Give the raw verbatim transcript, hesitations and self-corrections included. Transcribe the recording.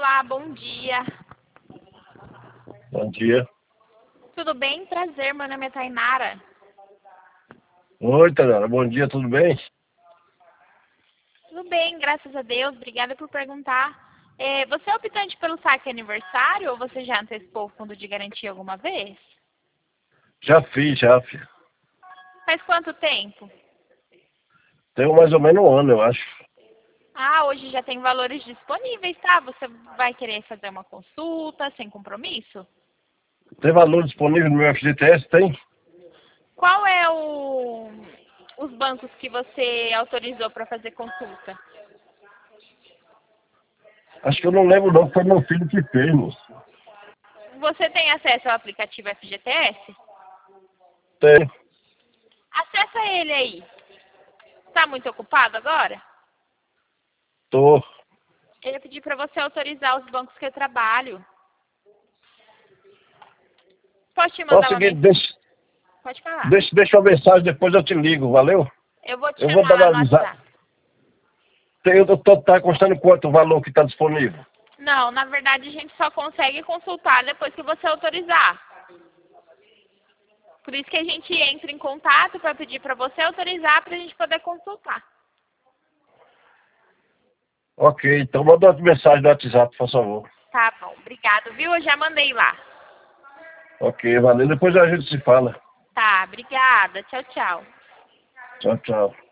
Olá, bom dia. Bom dia. Tudo bem? Prazer, meu nome é Tainara. Oi, Tainara. Bom dia, tudo bem? Tudo bem, graças a Deus. Obrigada por perguntar. É, você é optante pelo saque aniversário ou você já antecipou o fundo de garantia alguma vez? Já fiz, já, filho. Faz quanto tempo? Tem mais ou menos um ano, eu acho. Ah, hoje já tem valores disponíveis, tá? Você vai querer fazer uma consulta sem compromisso? Tem valor disponível no meu F G T S? Tem? Qual é o, os bancos que você autorizou para fazer consulta? Acho que eu não lembro não, foi meu filho que fez, moço. Você tem acesso ao aplicativo F G T S? Tem. Acessa ele aí. Está muito ocupado agora? Tô. Eu ia pedir para você autorizar os bancos que eu trabalho. Posso te Então é o mandar uma seguinte, mensagem? deixa, Pode falar. deixa, deixa uma mensagem, depois eu te ligo, valeu? Eu vou te Eu vou chamar dar lá uma no avisada. WhatsApp. Tem, eu tô, tá constando quanto o valor que está disponível? Não, na verdade a gente só consegue consultar depois que você autorizar. Por isso que a gente entra em contato para pedir para você autorizar para a gente poder consultar. Ok, então manda uma mensagem no WhatsApp, por favor. Tá bom, obrigado, viu? Eu já mandei lá. Ok, valeu. Depois a gente se fala. Tá, obrigada. Tchau, tchau. Tchau, tchau.